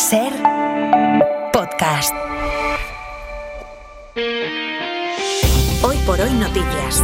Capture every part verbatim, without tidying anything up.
Ser Podcast. Hoy por hoy noticias.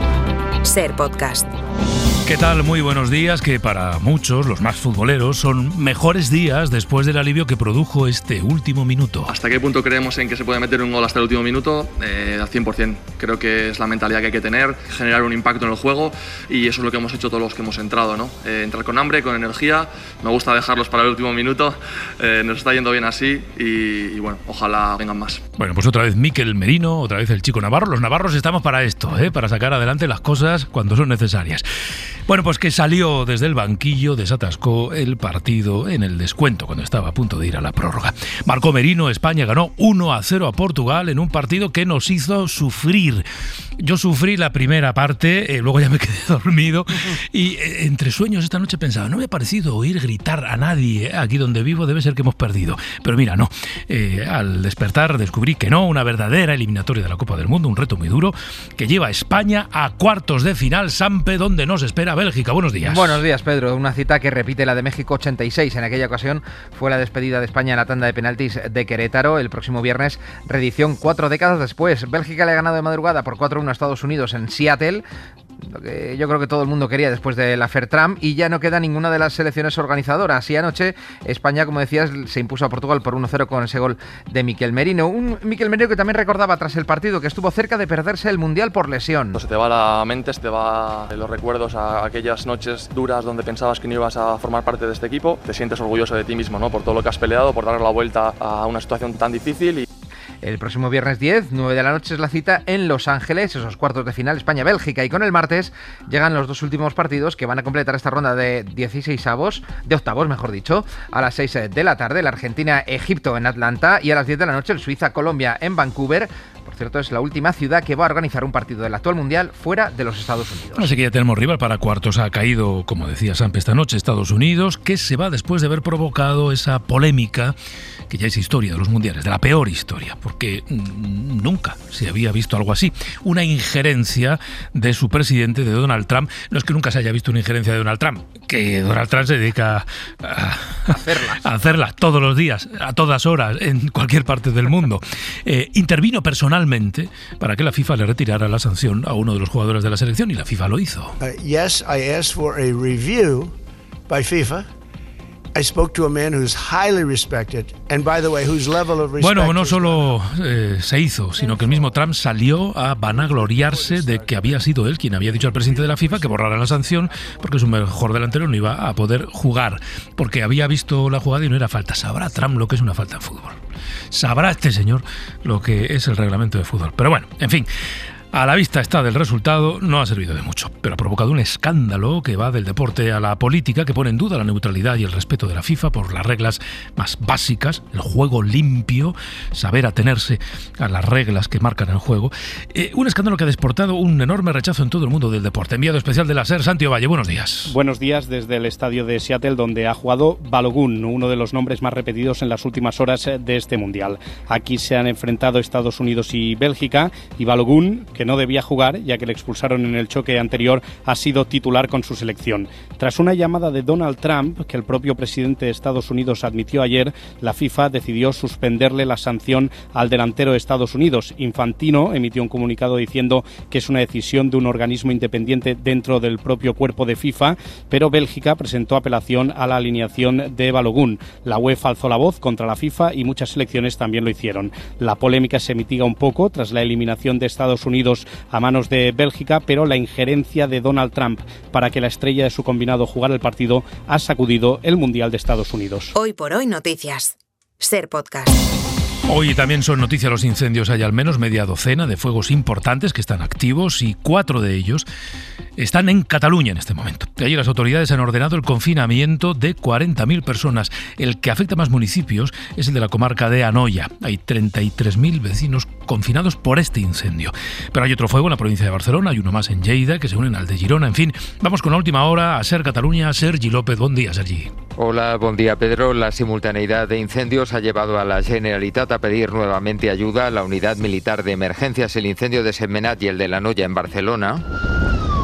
Ser Podcast. ¿Qué tal? Muy buenos días, que para muchos, los más futboleros, son mejores días después del alivio que produjo este último minuto. ¿Hasta qué punto creemos en que se puede meter un gol hasta el último minuto? Eh, al cien por ciento. Creo que es la mentalidad que hay que tener, generar un impacto en el juego, y eso es lo que hemos hecho todos los que hemos entrado, ¿no? Eh, entrar con hambre, con energía, me gusta dejarlos para el último minuto, eh, nos está yendo bien así y, y bueno, ojalá vengan más. Bueno, pues otra vez Mikel Merino, otra vez el chico Navarro. Los navarros estamos para esto, ¿eh? Para sacar adelante las cosas cuando son necesarias. Bueno, pues que salió desde el banquillo, desatascó el partido en el descuento cuando estaba a punto de ir a la prórroga. Marcó Merino, España ganó uno a cero a Portugal en un partido que nos hizo sufrir. Yo sufrí la primera parte, eh, luego ya me quedé dormido y eh, entre sueños esta noche pensaba, no me ha parecido oír gritar a nadie, eh, aquí donde vivo debe ser que hemos perdido. Pero mira, no. Eh, al despertar descubrí que no, una verdadera eliminatoria de la Copa del Mundo, un reto muy duro que lleva a España a cuartos de final, Sampe, donde nos espera Bélgica. Buenos días. Buenos días, Pedro. Una cita que repite la de México ochenta y seis. En aquella ocasión fue la despedida de España en la tanda de penaltis de Querétaro. El próximo viernes, reedición cuatro décadas después. Bélgica le ha ganado de madrugada por cuatro a uno a Estados Unidos en Seattle, lo que yo creo que todo el mundo quería después de la Fertram, y ya no queda ninguna de las selecciones organizadoras. Y anoche España, como decías, se impuso a Portugal por uno cero con ese gol de Mikel Merino. Un Mikel Merino que también recordaba tras el partido que estuvo cerca de perderse el Mundial por lesión. Se te va la mente, se te va los recuerdos a aquellas noches duras donde pensabas que no ibas a formar parte de este equipo. Te sientes orgulloso de ti mismo, ¿no? Por todo lo que has peleado, por dar la vuelta a una situación tan difícil. Y el próximo viernes diez, nueve de la noche, es la cita en Los Ángeles, esos cuartos de final España-Bélgica, y con el martes llegan los dos últimos partidos que van a completar esta ronda de dieciseisavos, de octavos mejor dicho, a las seis de la tarde, la Argentina-Egipto en Atlanta, y a las diez de la noche el Suiza-Colombia en Vancouver. Por cierto, es la última ciudad que va a organizar un partido del actual Mundial fuera de los Estados Unidos. Así que ya tenemos rival para cuartos. Ha caído, como decía Sampe esta noche, Estados Unidos, que se va después de haber provocado esa polémica que ya es historia de los mundiales, de la peor historia, porque mmm, nunca se había visto algo así. Una injerencia de su presidente, de Donald Trump. No es que nunca se haya visto una injerencia de Donald Trump, que Donald Trump se dedica a, a hacerlas, a hacerlas todos los días, a todas horas, en cualquier parte del mundo. Eh, intervino personalmente para que la FIFA le retirara la sanción a uno de los jugadores de la selección, y la FIFA lo hizo. Uh, yes, I asked for a review by FIFA. I spoke to a man who's highly respected, and by the way, whose level of respect. Bueno, no solo eh, se hizo, sino que el mismo Trump salió a vanagloriarse de que había sido él quien había dicho al presidente de la FIFA que borrara la sanción porque su mejor delantero no iba a poder jugar, porque había visto la jugada y no era falta. Sabrá Trump lo que es una falta en fútbol. Sabrá este señor lo que es el reglamento de fútbol. Pero bueno, en fin. A la vista está del resultado, no ha servido de mucho, pero ha provocado un escándalo que va del deporte a la política, que pone en duda la neutralidad y el respeto de la FIFA por las reglas más básicas, el juego limpio, saber atenerse a las reglas que marcan el juego. Eh, un escándalo que ha desportado un enorme rechazo en todo el mundo del deporte. Enviado especial de la SER, Santi Ovalle, buenos días. Buenos días desde el estadio de Seattle, donde ha jugado Balogun, uno de los nombres más repetidos en las últimas horas de este Mundial. Aquí se han enfrentado Estados Unidos y Bélgica, y Balogun, que no debía jugar, ya que le expulsaron en el choque anterior, ha sido titular con su selección. Tras una llamada de Donald Trump, que el propio presidente de Estados Unidos admitió ayer, la FIFA decidió suspenderle la sanción al delantero de Estados Unidos. Infantino emitió un comunicado diciendo que es una decisión de un organismo independiente dentro del propio cuerpo de FIFA, pero Bélgica presentó apelación a la alineación de Balogun. La UEFA alzó la voz contra la FIFA y muchas selecciones también lo hicieron. La polémica se mitiga un poco tras la eliminación de Estados Unidos a manos de Bélgica, pero la injerencia de Donald Trump para que la estrella de su combinado jugara el partido ha sacudido el Mundial de Estados Unidos. Hoy por hoy noticias. Ser Podcast. Hoy también son noticia los incendios. Hay al menos media docena de fuegos importantes que están activos y cuatro de ellos están en Cataluña en este momento. Allí las autoridades han ordenado el confinamiento de cuarenta mil personas. El que afecta a más municipios es el de la comarca de Anoia. Hay treinta y tres mil vecinos confinados por este incendio. Pero hay otro fuego en la provincia de Barcelona, hay uno más en Lleida que se unen al de Girona. En fin, vamos con la última hora a Ser Cataluña. Sergi López, buen día, Sergi. Hola, buen día, Pedro. La simultaneidad de incendios ha llevado a la Generalitat a pedir nuevamente ayuda a la unidad militar de emergencias. El incendio de Sentmenat y el de la Noia en Barcelona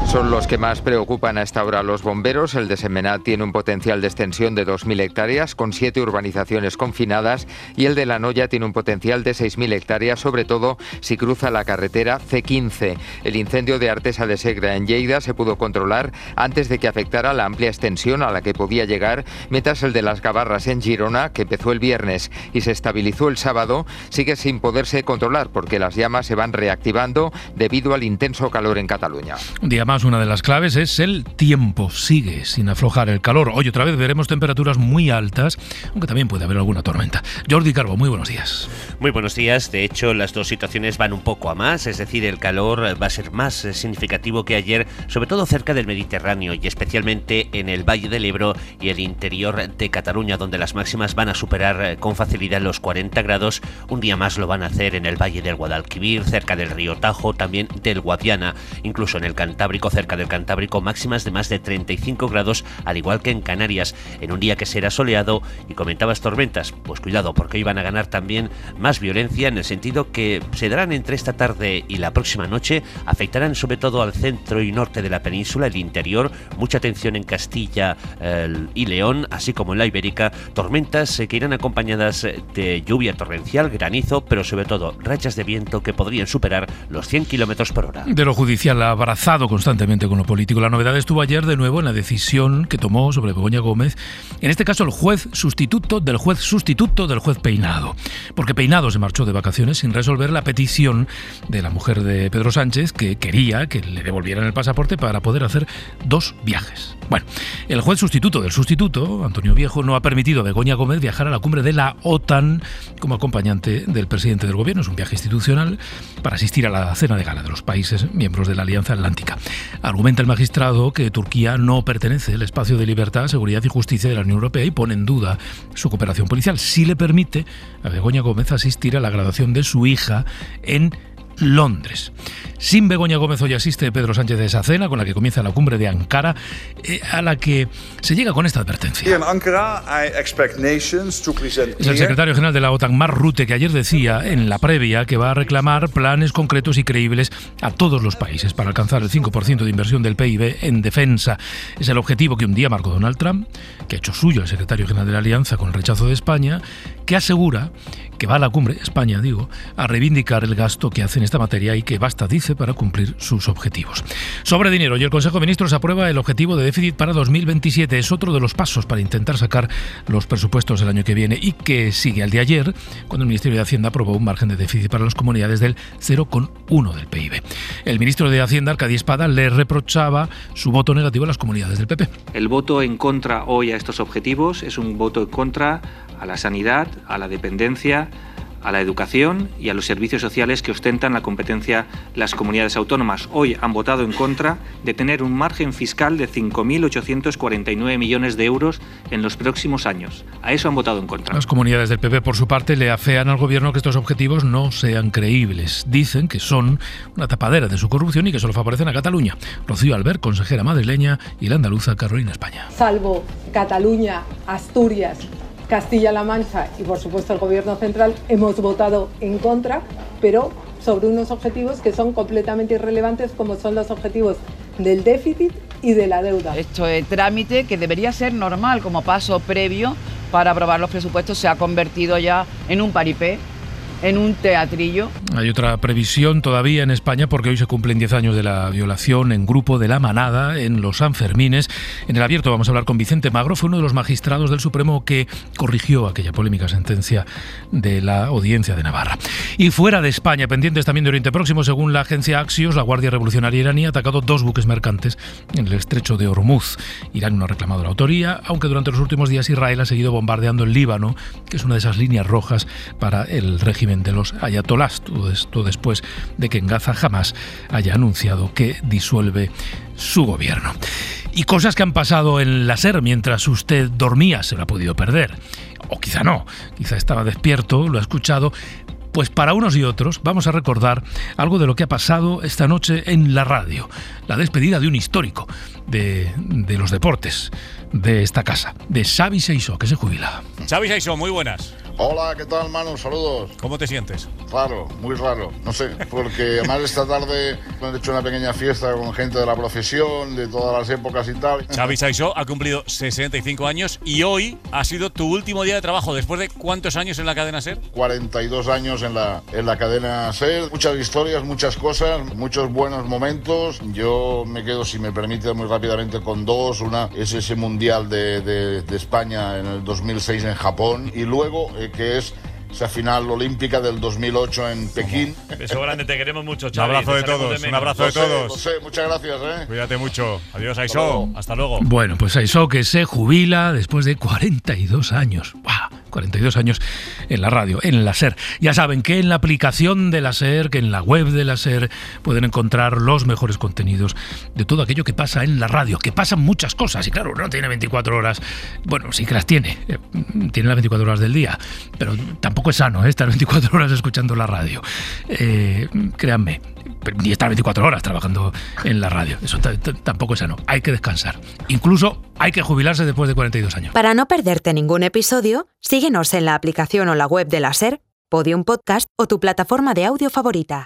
Son los que más preocupan a esta hora a los bomberos. El de Sentmenat tiene un potencial de extensión de dos mil hectáreas, con siete urbanizaciones confinadas, y el de La Noya tiene un potencial de seis mil hectáreas, sobre todo si cruza la carretera ce quince. El incendio de Artesa de Segre en Lleida se pudo controlar antes de que afectara la amplia extensión a la que podía llegar, mientras el de Las Gavarras en Girona, que empezó el viernes y se estabilizó el sábado, sigue sin poderse controlar porque las llamas se van reactivando debido al intenso calor en Cataluña. Un día más, una de las claves es el tiempo. Sigue sin aflojar el calor. Hoy otra vez veremos temperaturas muy altas, aunque también puede haber alguna tormenta. Jordi Carbo, muy buenos días. Muy buenos días. De hecho, las dos situaciones van un poco a más, es decir, el calor va a ser más significativo que ayer, sobre todo cerca del Mediterráneo y especialmente en el Valle del Ebro y el interior de Cataluña, donde las máximas van a superar con facilidad los cuarenta grados. Un día más lo van a hacer en el Valle del Guadalquivir, cerca del río Tajo, también del Guadiana, incluso en el Cantábrico, cerca del Cantábrico, máximas de más de treinta y cinco grados, al igual que en Canarias, en un día que será soleado. Y comentabas tormentas, pues cuidado, porque hoy van a ganar también más violencia, en el sentido que se darán entre esta tarde y la próxima noche, afectarán sobre todo al centro y norte de la península, el interior, mucha atención en Castilla eh, y León, así como en la Ibérica, tormentas eh, que irán acompañadas de lluvia torrencial, granizo, pero sobre todo rachas de viento que podrían superar los cien kilómetros por hora. De lo judicial abrazado constantemente con lo político. La novedad estuvo ayer de nuevo en la decisión que tomó sobre Begoña Gómez, en este caso el juez sustituto del juez sustituto del juez Peinado, porque Peinado se marchó de vacaciones sin resolver la petición de la mujer de Pedro Sánchez, que quería que le devolvieran el pasaporte para poder hacer dos viajes. Bueno, el juez sustituto del sustituto, Antonio Viejo, no ha permitido a Begoña Gómez viajar a la cumbre de la OTAN como acompañante del presidente del gobierno. Es un viaje institucional para asistir a la cena de gala de los países miembros de la Alianza Atlántica. Argumenta el magistrado que Turquía no pertenece al espacio de libertad, seguridad y justicia de la Unión Europea y pone en duda su cooperación policial. Sí le permite a Begoña Gómez asistir a la graduación de su hija en Londres. Sin Begoña Gómez hoy asiste Pedro Sánchez a esa cena con la que comienza la cumbre de Ankara, eh, a la que se llega con esta advertencia. Es el secretario general de la OTAN, Mark Rutte, que ayer decía en la previa que va a reclamar planes concretos y creíbles a todos los países para alcanzar el cinco por ciento de inversión del P I B en defensa. Es el objetivo que un día marcó Donald Trump, que ha hecho suyo el secretario general de la Alianza con el rechazo de España, que asegura que va a la cumbre, España digo, a reivindicar el gasto que hace en esta materia y que basta, dice, para cumplir sus objetivos. Sobre dinero, y el Consejo de Ministros aprueba el objetivo de déficit para dos mil veintisiete. Es otro de los pasos para intentar sacar los presupuestos del año que viene y que sigue al de ayer, cuando el Ministerio de Hacienda aprobó un margen de déficit para las comunidades del cero coma uno del P I B. El ministro de Hacienda, Arcadi Espada, le reprochaba su voto negativo a las comunidades del P P. El voto en contra hoy a estos objetivos es un voto en contra a la sanidad, a la dependencia, a la educación y a los servicios sociales que ostentan la competencia las comunidades autónomas. Hoy han votado en contra de tener un margen fiscal de cinco mil ochocientos cuarenta y nueve millones de euros en los próximos años. A eso han votado en contra. Las comunidades del P P, por su parte, le afean al gobierno que estos objetivos no sean creíbles. Dicen que son una tapadera de su corrupción y que solo favorecen a Cataluña. Rocío Albert, consejera madrileña, y la andaluza Carolina España. Salvo Cataluña, Asturias, Castilla-La Mancha y, por supuesto, el Gobierno central, hemos votado en contra, pero sobre unos objetivos que son completamente irrelevantes, como son los objetivos del déficit y de la deuda. Esto es trámite que debería ser normal como paso previo para aprobar los presupuestos. Se ha convertido ya en un paripé, en un teatrillo. Hay otra previsión todavía en España porque hoy se cumplen diez años de la violación en grupo de La Manada en los Sanfermines. En el abierto vamos a hablar con Vicente Magro, fue uno de los magistrados del Supremo que corrigió aquella polémica sentencia de la Audiencia de Navarra. Y fuera de España, pendientes también de Oriente Próximo, según la agencia Axios, la Guardia Revolucionaria iraní ha atacado dos buques mercantes en el estrecho de Hormuz. Irán no ha reclamado la autoría, aunque durante los últimos días Israel ha seguido bombardeando el Líbano, que es una de esas líneas rojas para el régimen de los ayatolás, todo esto después de que en Gaza Hamás haya anunciado que disuelve su gobierno. Y cosas que han pasado en la SER mientras usted dormía, se lo ha podido perder. O quizá no, quizá estaba despierto, lo ha escuchado. Pues para unos y otros vamos a recordar algo de lo que ha pasado esta noche en la radio. La despedida de un histórico de, de los deportes de esta casa, de Xavi Seixó, que se jubila. Xavi Seixó, muy buenas. Hola, ¿qué tal, Manu? Saludos. ¿Cómo te sientes? raro, muy raro, no sé, porque además esta tarde han hecho una pequeña fiesta con gente de la profesión, de todas las épocas y tal. Xavi Saisó ha cumplido sesenta y cinco años y hoy ha sido tu último día de trabajo, después de ¿cuántos años en la cadena SER? cuarenta y dos años en la, en la cadena SER, muchas historias, muchas cosas, muchos buenos momentos. Yo me quedo, si me permite, muy rápidamente con dos. Una es ese Mundial de, de, de España en el dos mil seis en Japón y luego eh, que es esa final olímpica del dos mil ocho en Pekín. Beso grande, te queremos mucho, Un Xavi. abrazo de Te todos, de un abrazo de Lo sé, todos. lo sé, muchas gracias, ¿eh? Cuídate mucho. Adiós, Saisó. Hasta luego. Bueno, pues Saisó que se jubila después de cuarenta y dos años. ¡Wow! cuarenta y dos años en la radio, en la SER. Ya saben que en la aplicación de la SER, que en la web de la SER pueden encontrar los mejores contenidos de todo aquello que pasa en la radio, que pasan muchas cosas. Y claro, no tiene veinticuatro horas. Bueno, sí que las tiene. Eh, tiene las veinticuatro horas del día. Pero tampoco es sano, ¿eh? Estar veinticuatro horas escuchando la radio. Eh, créanme, ni estar veinticuatro horas trabajando en la radio. Eso t- t- tampoco es sano. Hay que descansar. Incluso hay que jubilarse después de cuarenta y dos años. Para no perderte ningún episodio, síguenos en la aplicación o la web de la SER, Podium Podcast o tu plataforma de audio favorita.